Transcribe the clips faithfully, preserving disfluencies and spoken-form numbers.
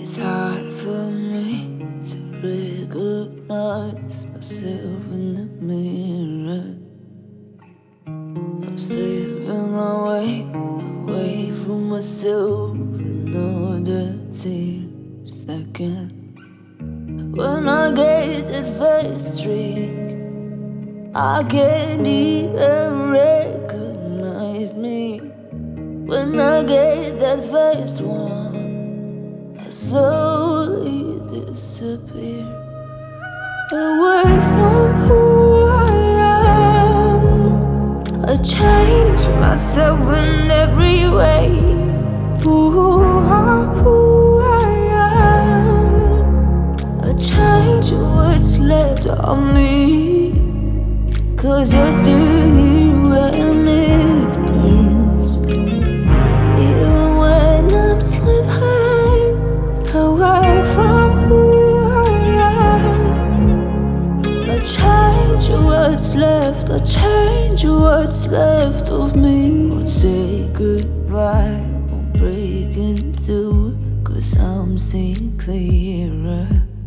It's hard for me to recognize myself in the mirror. I'm saving my way away from myself another ten second. When I get that first drink, I can't even recognize me. When I get that first one, I slowly disappear away from who I am. I change myself in every way. Who are who I am. I change what's left of me, 'cause you're still here when it burns. Even when I'm slipping away from who I am, I change what's left, I change what's left of me. Won't say goodbye, won't break into, 'cause I'm seeing clearer.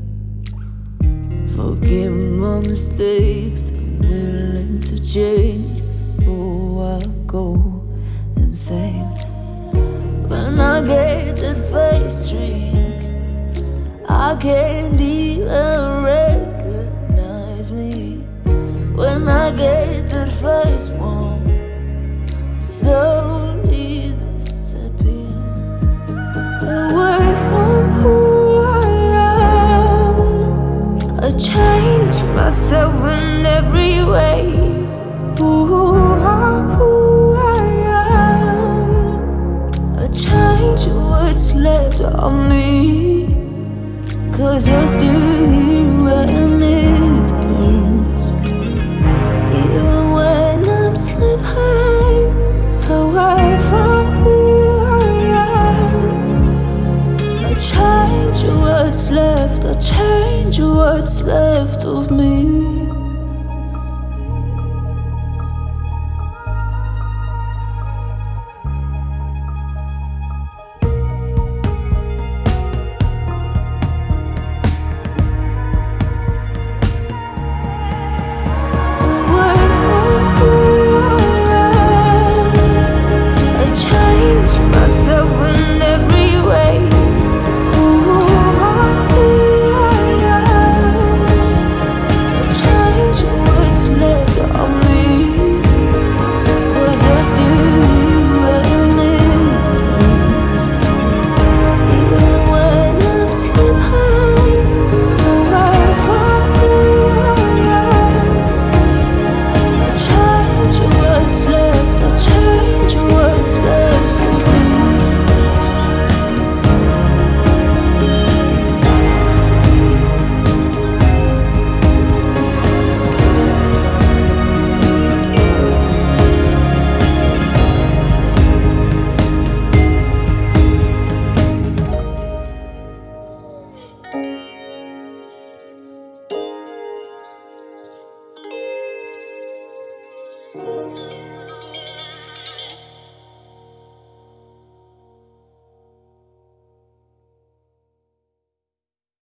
Forgive my mistakes, I'm willing to change before I go insane. When I get that first drink, I can't even recognize me. When I get that first one, I slowly disappear away from who I am. I change myself in every way. Who are who I am. I change what's left of me, 'cause you're still here when it burns. Even when I'm slipping away from who I am, I change what's left, I change what's left of me.